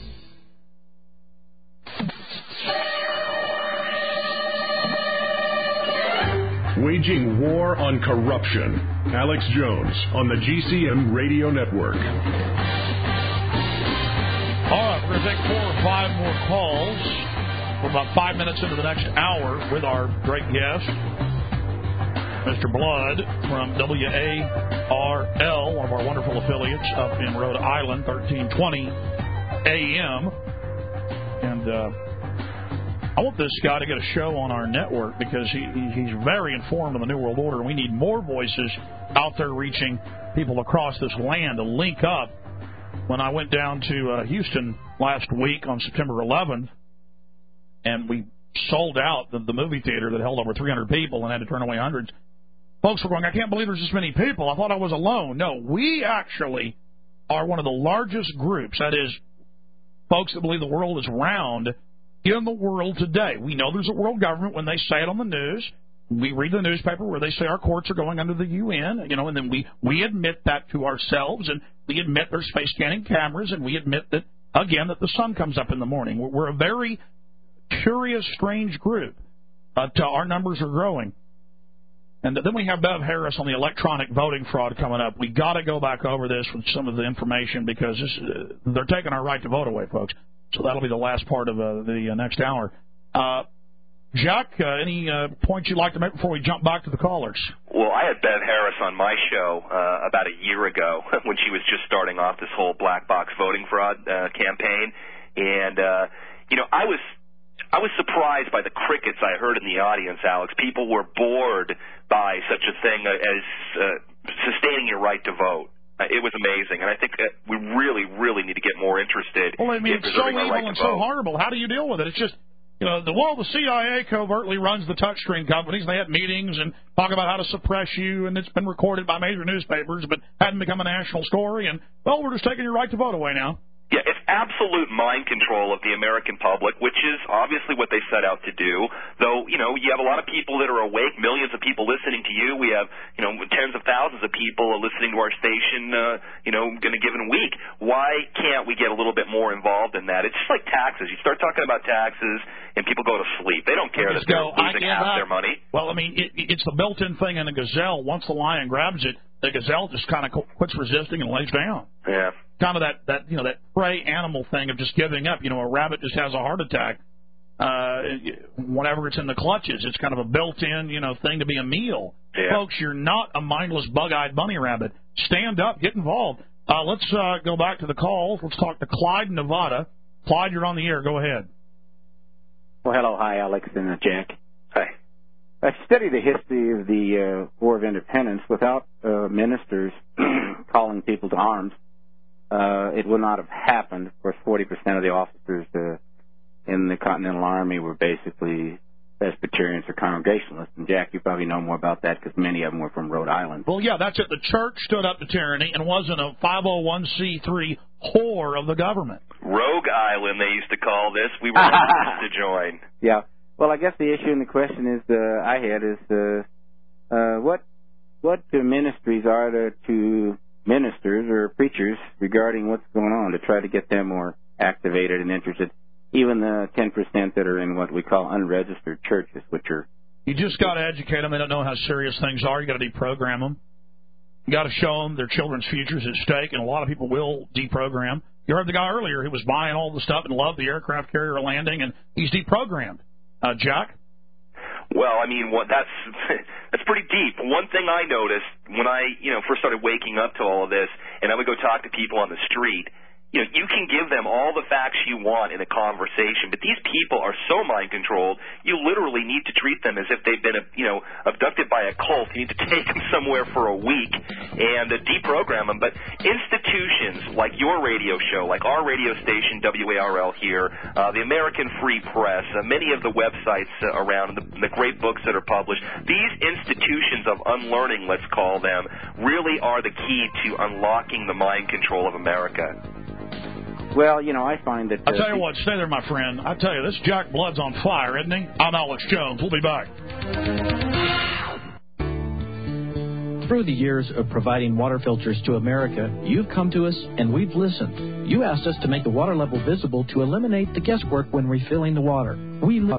Waging war on corruption. Alex Jones on the G C M Radio Network. All right, we're going to take four or five more calls. We're about five minutes into the next hour with our great guest, Mister Blood from W A R L, one of our wonderful affiliates up in Rhode Island, thirteen twenty A M. And uh, I want this guy to get a show on our network because he, he's very informed on the New World Order, and we need more voices out there reaching people across this land to link up. When I went down to uh, Houston last week on September eleventh, and we sold out the, the movie theater that held over three hundred people and had to turn away hundreds, folks were going, I can't believe there's this many people. I thought I was alone. No, we actually are one of the largest groups, that is, folks that believe the world is round, in the world today. We know there's a world government when they say it on the news. We read the newspaper where they say our courts are going under the U N, you know, and then we, we admit that to ourselves, and we admit there's space scanning cameras, and we admit that, again, that the sun comes up in the morning. We're, we're a very curious, strange group. But uh, our numbers are growing. And then we have Bev Harris on the electronic voting fraud coming up. We got to go back over this with some of the information because this, uh, they're taking our right to vote away, folks. So that'll be the last part of uh, the uh, next hour. Uh, Jack, uh, any uh, points you'd like to make before we jump back to the callers? Well, I had Bev Harris on my show uh, about a year ago when she was just starting off this whole black box voting fraud uh, campaign. And, uh, you know, I was I was surprised by the crickets I heard in the audience, Alex. People were bored by such a thing as uh, sustaining your right to vote. Uh, it was amazing, and I think that we really, really need to get more interested well, I mean, in preserving our right to vote. It's so evil and so horrible. How do you deal with it? It's just, you know, the well, the C I A covertly runs the touchscreen companies. They had meetings and talk about how to suppress you, and it's been recorded by major newspapers, but hadn't become a national story. And, well, we're just taking your right to vote away now. Yeah, it's absolute mind control of the American public, which is obviously what they set out to do. Though, you know, you have a lot of people that are awake, millions of people listening to you. We have, you know, tens of thousands of people listening to our station, uh, you know, in a given week. Why can't we get a little bit more involved in that? It's just like taxes. You start talking about taxes, and people go to sleep. They don't care that they're losing half their money. Well, I mean, it, it's the built-in thing in a gazelle. Once the lion grabs it, the gazelle just kind of quits resisting and lays down. Yeah. Kind of that, that, you know, that prey animal thing of just giving up. You know, a rabbit just has a heart attack. Uh, whenever it's in the clutches, it's kind of a built-in, you know, thing to be a meal. Yeah. Folks, you're not a mindless, bug-eyed bunny rabbit. Stand up, get involved. Uh, let's uh, go back to the calls. Let's talk to Clyde, Nevada. Clyde, you're on the air. Go ahead. Well, hello. Hi, Alex and uh, Jack. Hi. I studied the history of the uh, War of Independence. Without uh, ministers calling people to arms, uh, it would not have happened. Of course, forty percent of the officers uh, in the Continental Army were basically Presbyterians or Congregationalists. And, Jack, you probably know more about that because many of them were from Rhode Island. Well, yeah, that's it. The church stood up to tyranny and wasn't a five oh one c three whore of the government. Rogue Island, they used to call this. We were to join. Yeah. Well, I guess the issue and the question is uh, I had is uh, uh, what what uh, ministries are there to ministers or preachers regarding what's going on to try to get them more activated and interested, even the ten percent that are in what we call unregistered churches, which are... You just got to educate them. They don't know how serious things are. You got to deprogram them. You got to show them their children's futures at stake, and a lot of people will deprogram. You heard the guy earlier who was buying all the stuff and loved the aircraft carrier landing, and he's deprogrammed. Uh, Jack? Well, I mean, what that's that's pretty deep. One thing I noticed when I, you know, first started waking up to all of this, and I would go talk to people on the street, you know, you can give them all the facts you want in a conversation, but these people are so mind-controlled, you literally need to treat them as if they've been, you know, abducted by a cult. You need to take them somewhere for a week and uh, deprogram them. But institutions like your radio show, like our radio station, W A R L here, uh, the American Free Press, uh, many of the websites uh, around, the, the great books that are published, these institutions of unlearning, let's call them, really are the key to unlocking the mind control of America. Well, you know, I find that... Uh, I'll tell you what, stay there, my friend. I tell you, this Jack Blood's on fire, isn't he? I'm Alex Jones. We'll be back. Through the years of providing water filters to America, you've come to us and we've listened. You asked us to make the water level visible to eliminate the guesswork when refilling the water. We